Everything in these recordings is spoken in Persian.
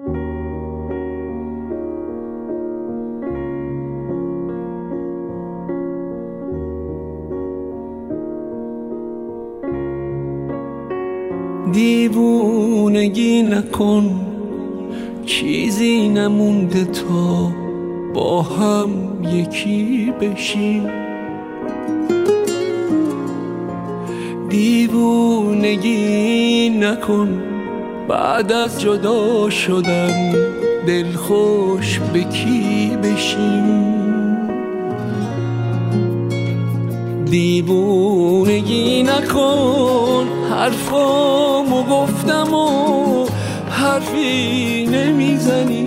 دیوونگی نکن، چیزی نمونده تا با هم یکی بشیم. دیوونگی نکن، بعد از جدا شدن دلخوش به کی بشیم. دیوونگی نکن، حرفامو گفتم و حرفی نمیزنی.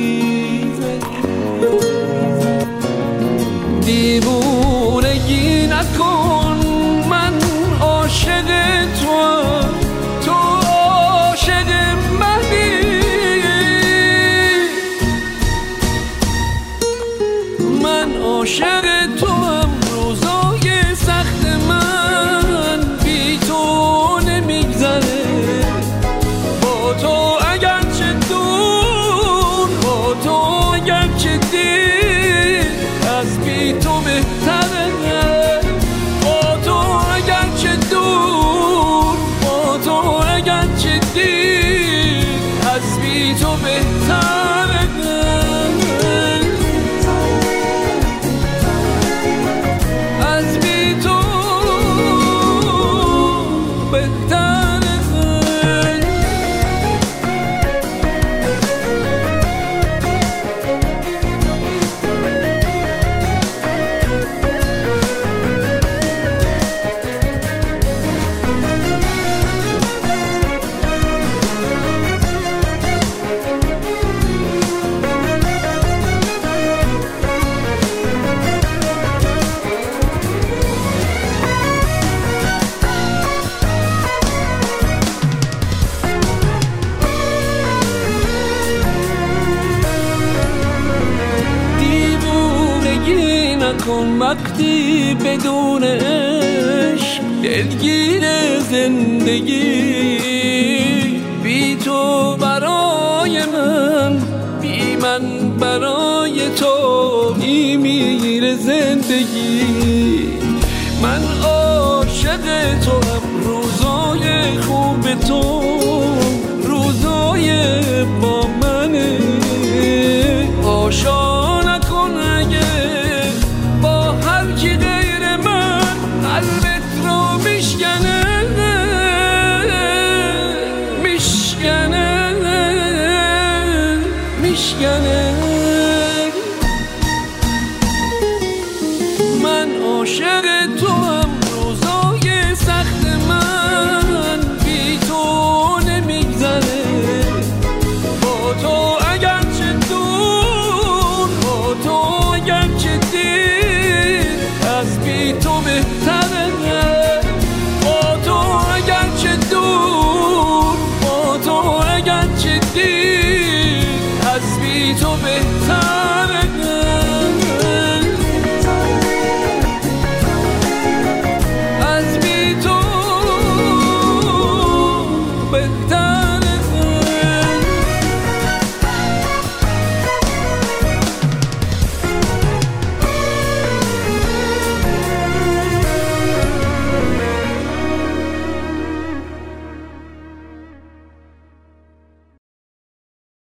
دیوونگی نکن، من عاشق توام، تو عاشق منی. من عاشق توام، روزای سخت من بی تو نمیگذره. با تو اگرچه دور، با تو اگرچه دیر، از بی تو بهتره. با تو اگرچه دور، با تو اگرچه دیر، از بی تو بهتره. وقتی بدون عشق دلگیر زندگی، بی تو برای من، بی من برای تو میمیره زندگی. من عاشق تو هم، روزای خوب تو روزای با منه. آشا نکن اگه با هر کی غیر من قلبت رو میشکنه، میشکنه، میشکنه. من عاشق تو هم، روزای سخت من بی تو نمیگذره. با تو اگرچه دور، با تو اگرچه دیر، از بی تو بهتره. با تو اگرچه دور، با تو اگرچه دیر، از بی تو بهتره.